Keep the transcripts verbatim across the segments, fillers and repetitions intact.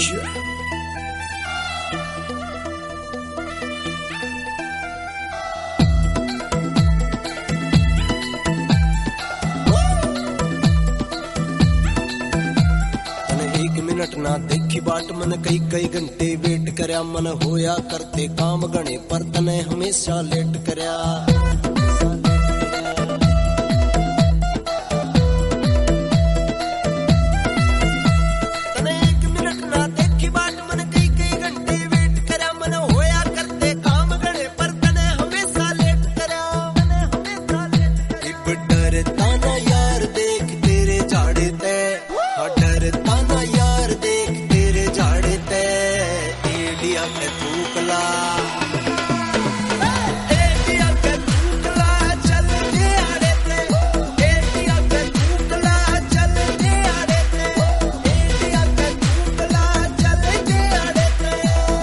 ना देखी बाट मन कई कई घंटे वेट करया मन होया करते काम गणे पर तने हमेशा लेट करया तने एक मिनट ना देखी बाट मन कई कई घंटे वेट करया मन होया करते काम गणे पर तने हमेशा लेट करया तने हमेशा लेट इब डरता ना यार देख तेरे झाड़े ते डरता ना यार देख तेरे झाड़े ते एडिया के थूकला एडिया के थूकला चल के आड़े ते एडिया के थूकला चल के आड़े ते एडिया के थूकला चल के आड़े ते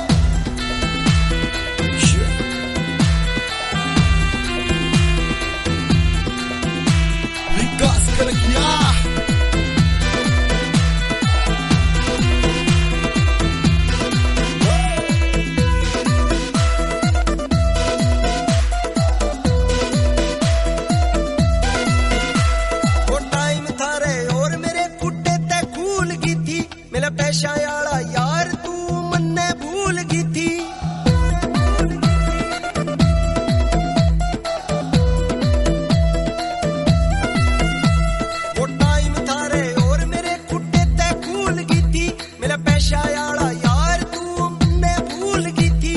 विकास कर क्या पैसा आला यार तू मन्ने भूल गई थी वो टाइम थारे और मेरे खुट्टे ते भूल गई थी मेरा पैसा आला यार तू मन्ने भूल गई थी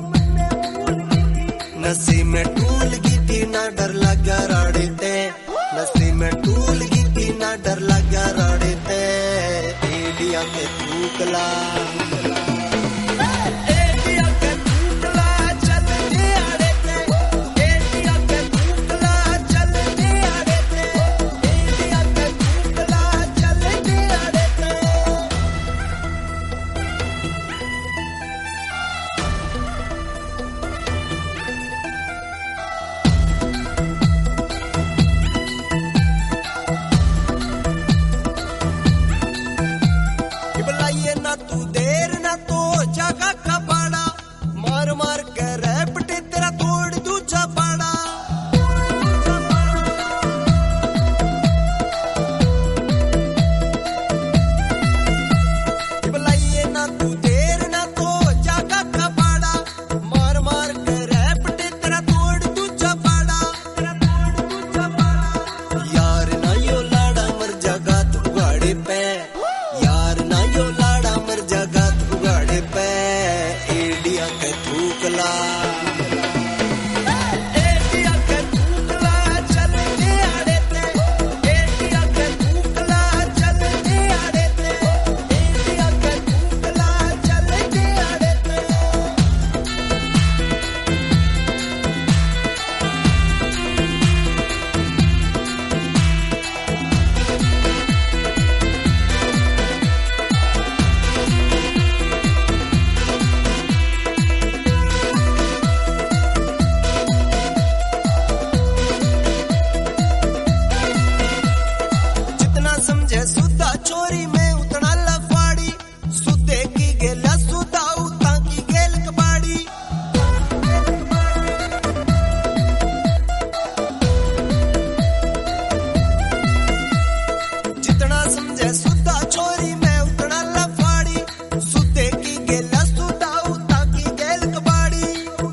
नसीब में टूल गई थी ना डर लगा राड़े ते नसीब में टूल गई थी ना डर लगा राड़े ते एडिया के थूकला एडिया के थूकला चल के आड़े ते एडिया के थूकला चल के आड़े ते एडिया के थूकला चल के आड़े ते ना तू देर ना तो जगा कबाड़ा मार मार के रैपटे तेरा तोड़ दूजा पाड़ा बुलाइए ना तू देर ना तो जगा कबाड़ा मार मार के रैपटे तेरा तोड़ दूजा पाड़ा तेरा तोड़ दूजा पाड़ा यार ना यो लाड़ा मर जगा तू गाड़े पे यार ना यो लाड़ा मर जगा तू गाड़े पे एडिया के थूकला एडिया के थूकला चल के आड़े ते एडिया के थूकला चल के आड़े ते एडिया के थूकला चल के आड़े ते समझे सुधा चोरी में उतना लफाड़ी सुधे की गेला सुधा उता की गेल कबाड़ी जितना समझे सुधा चोरी में उतना लफाड़ी सुधे की गेला सुधा उता की गेल कबाड़ी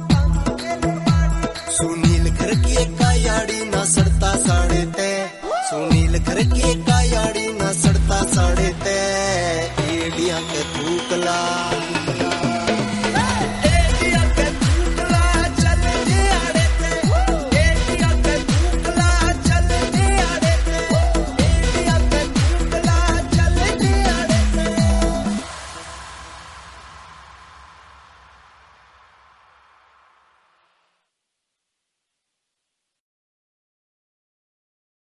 सुनील घर की का याड़ी ना सड़ता साड़े ते सुनील घर की का याड़ी ना सड़ता साड़े ते एडिया के थूकला